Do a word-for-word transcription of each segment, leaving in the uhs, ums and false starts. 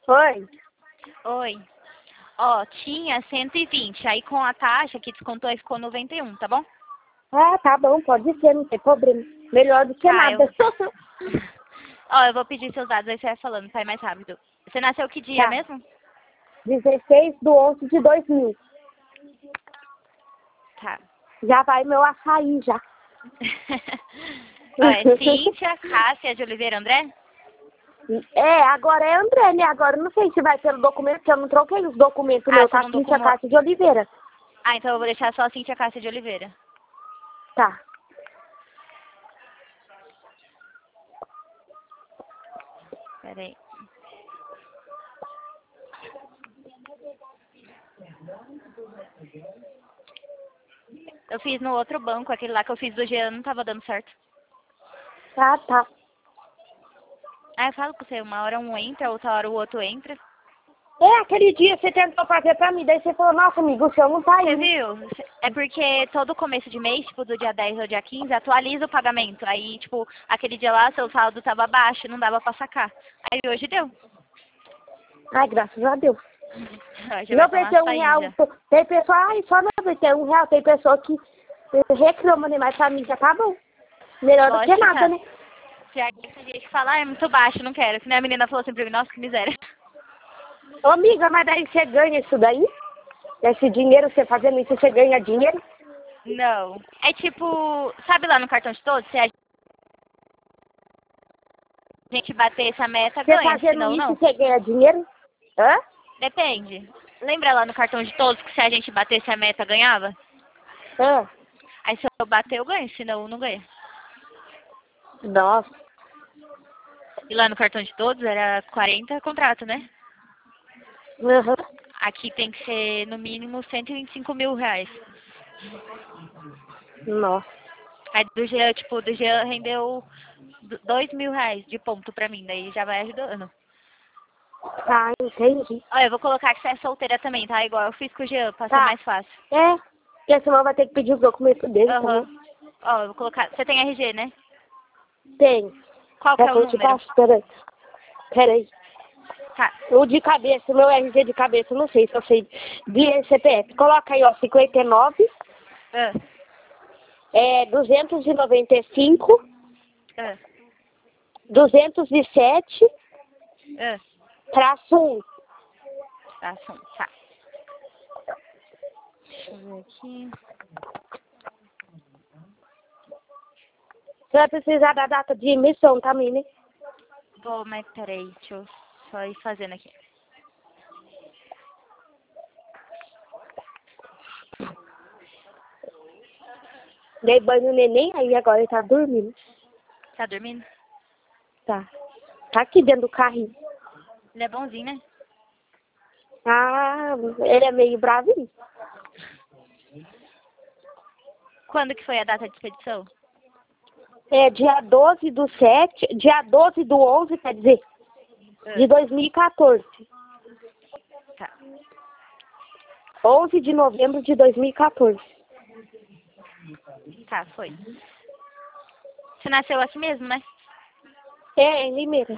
Oi. Oi. Ó, tinha cento e vinte, aí com a taxa que descontou aí ficou noventa e um, tá bom? Ah, tá bom, pode ser, não tem problema. Melhor do que Tá, nada. eu... Ó, eu vou pedir seus dados, aí você vai falando, sai mais rápido. Você nasceu que dia Tá. mesmo? dezesseis de onze de dois mil. Tá. Já vai meu açaí, já. Ó, é Cíntia, Cássia de Oliveira André? É, agora é André, né? Agora eu não sei se vai pelo documento, porque eu não troquei os documentos Ah, meus, você tá não Cíntia documou... Cássia de Oliveira. Ah, então eu vou deixar só a Cíntia Cássia de Oliveira. Tá. Pera aí. Eu fiz no outro banco, aquele lá que eu fiz do Jean não tava dando certo. Tá, tá. Ah, eu falo pra você, uma hora um entra, outra hora o outro entra. É, aquele dia você tentou fazer pra mim, daí você falou, nossa, amigo, o seu não tá Você indo. viu? É porque todo começo de mês, tipo, do dia dez ao dia quinze, atualiza o pagamento. Aí, tipo, aquele dia lá, seu saldo tava baixo, não dava pra sacar. Aí hoje deu. Ai, graças a Deus. Hoje vai tomar noventa e um açaí real. já. Tem pessoa, ai, só noventa e um real. Tem pessoa que reclama, né? Mas pra mim já tá bom. Melhor do que Lógico, nada, tá. né? Se a gente que fala, ah, é muito baixo, não quero. Que nem a menina falou assim pra mim, nossa, que miséria. Ô, amiga, mas daí você ganha isso daí? Esse dinheiro, você fazendo isso, você ganha dinheiro? Não. É tipo, sabe lá no cartão de todos, se a gente bater essa meta, Você ganha, fazendo senão isso, não. você ganha dinheiro? Hã? Depende. Lembra lá no cartão de todos que se a gente batesse a meta, ganhava? Hã? Aí se eu bater, eu ganho, senão não ganho. Nossa. E lá no cartão de todos era quarenta contrato, né? Uhum. Aqui tem que ser no mínimo cento e vinte e cinco mil reais. Nossa. Aí do Jean, tipo, do Jean rendeu dois mil reais de ponto pra mim, daí já vai ajudando. Tá, entendi. Olha, eu vou colocar que você é solteira também, tá? Igual eu fiz com o Jean, pra ser Tá. mais fácil. É, porque senão vai ter que pedir os documentos dele Aham. também. Ó, eu vou colocar. Você tem R G, né? Tem. Qual que Já é o foi de número? baixo, peraí. Peraí. Tá. O de cabeça, o meu R G de cabeça, não sei se eu sei. De C P F. Coloca aí, ó, cinquenta e nove, Ah, é, duzentos e noventa e cinco, ah, duzentos e sete, ah. traço um. Tá, sim, tá. Deixa eu ver aqui. Você vai precisar da data de emissão também, né? Vou, mas peraí, deixa eu só ir fazendo aqui. Dei banho no neném, aí agora ele tá dormindo. Tá dormindo? Tá. Tá aqui dentro do carrinho. Ele é bonzinho, né? Ah, ele é meio bravinho. Quando que foi a data de expedição? É dia doze do sete, dia doze do onze, quer dizer, Ah, de dois mil e quatorze. tá. onze de novembro de dois mil e quatorze. Tá, foi. Você nasceu aqui mesmo, né? É, em Limeira.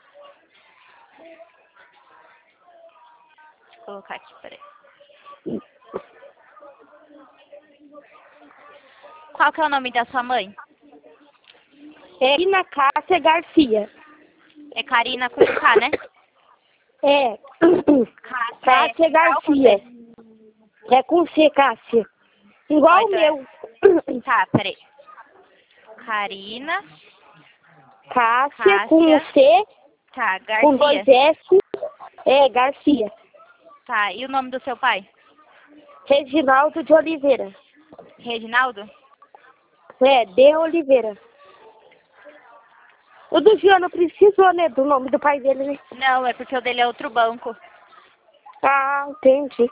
Deixa eu colocar aqui, peraí. Qual que é o nome da sua mãe? É Ina Cássia Garcia. É Karina com K, né? É. Cássia Cássia é igual com Garcia. C. É com C, Cássia. Igual Ó, o então é... meu. Tá, peraí. Karina, Cássia com Cássia, C, tá, com dois Garcia. S. É, Garcia. Tá, e o nome do seu pai? Reginaldo de Oliveira. Reginaldo? É, de Oliveira. O do Gio não precisou, né, do nome do pai dele, né? Não, é porque o dele é outro banco. Ah, entendi.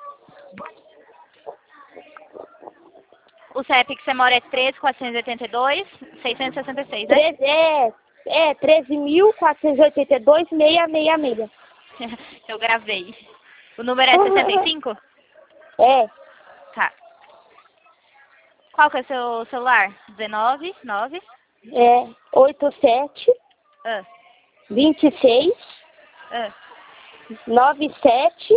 O C E P que você mora é treze, quatrocentos e oitenta e dois, seiscentos e sessenta e seis, né? Treze, é, é treze mil quatrocentos e oitenta e dois, seiscentos e sessenta e seis. Eu gravei. O número é sessenta e cinco? É, Tá. Qual que é o seu celular? dezenove, nove? é, oitenta e sete, Ah, vinte e seis, ah, nove sete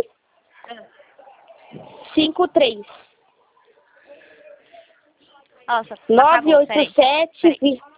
cinco três. Nossa, nove acabou, oito peraí. sete